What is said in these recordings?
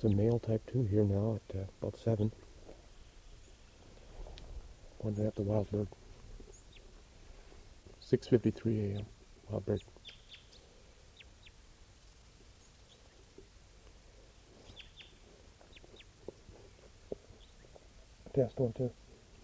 Some male type 2 here now at about 7. Wondering at the wild bird. 6:53 a.m. Wild bird. Test 1, 2.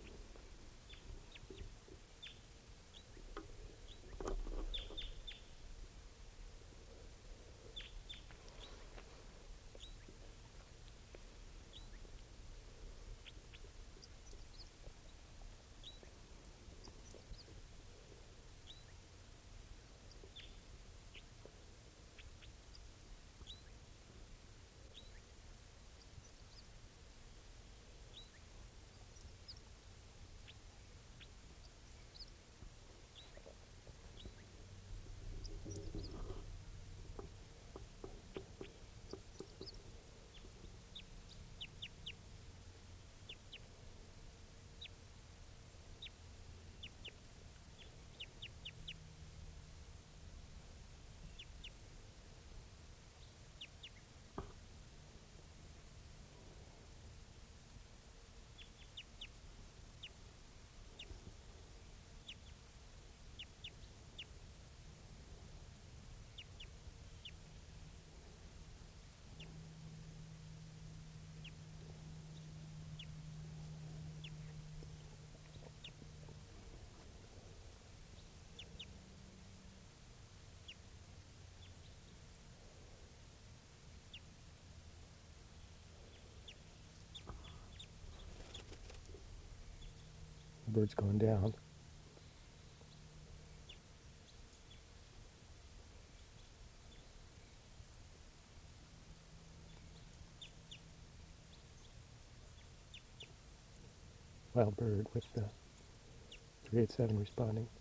The bird's going down. Wild bird with the 387 responding.